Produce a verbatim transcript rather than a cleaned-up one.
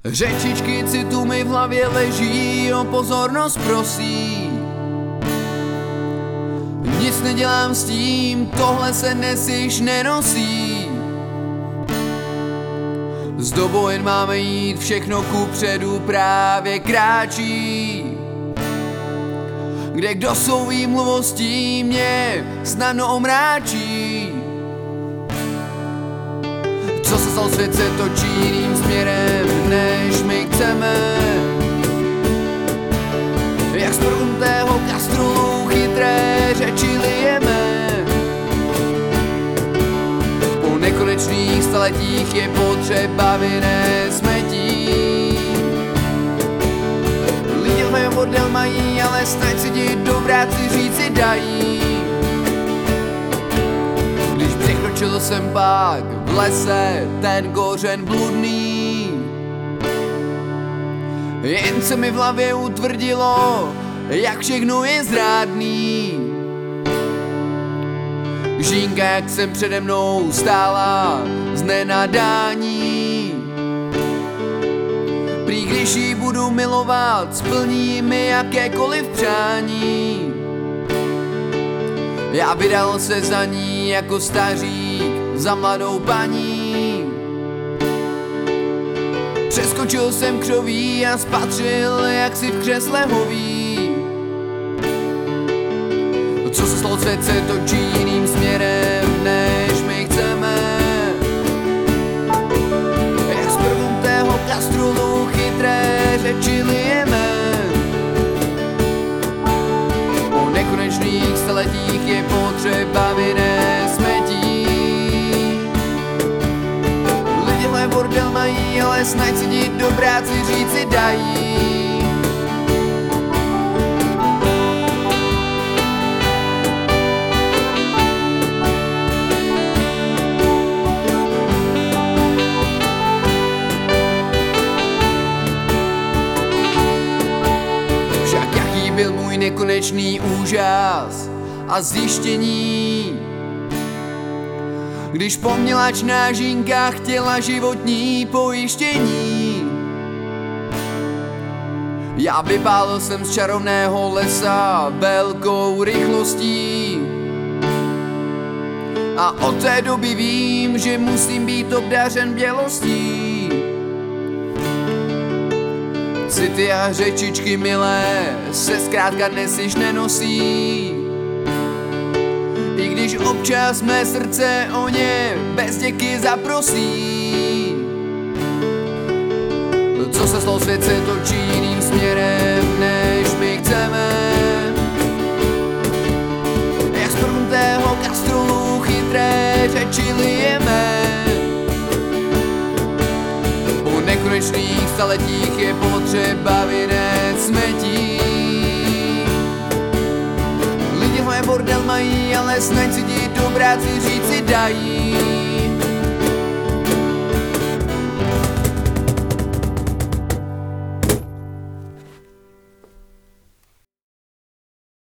Řečičky citu mi v hlavě leží, o pozornost prosí. Nic nedělám s tím, tohle se dnes již nenosí. S dobou jen máme jít, všechno kupředu právě kráčí. Kde kdo svou výmluvostí mě snadno omráčí. Co se stalo, svět se točí jiným směrem, než my chceme. Jak z prudkého kastrolu chytré řeči lijeme. Po nekonečných staletích je potřeba vinné smetí. Lidi lhé bordel mají, ale snad si ti dobráci říci dají. Když překročil jsem pak v lese ten kořen bludný, jen se mi v hlavě utvrdilo, jak všechno je zrádný. Žínka, jak jsem přede mnou stála z nenadání. Prý když jí budu milovat, splní mi jakékoliv přání. Já vydal se za ní jako stařík za mladou paní. Přeskočil jsem křoví a spatřil, jak si v křesle hoví. Co se stalo, svět se točí jiným směrem, než my chceme. Jak z prudkého kastrolu chytré řeči lijeme. Po nekonečných staletích je potřeba vinné smetí. Lidi hle bordel mají, ale snad si ti dobráci říci dají. Však jaký byl můj nekonečný úžas a zjištění, když pomělačná žínka chtěla životní pojištění. Já vypálil jsem z čarovného lesa velkou rychlostí a od té doby vím, že musím být obdařen bělostí. City a řečičky milé se zkrátka dnes již nenosí. I když občas mé srdce o ně bez děky zaprosí. Co se stalo, svět se točí jiným směrem, než my chceme. Jak z prudkého kastrolu chytré řeči lijeme. Po nekonečných staletích je potřeba vinné smetí. Lidi hle bordel mají, ale snad si ti dobráci říci dají.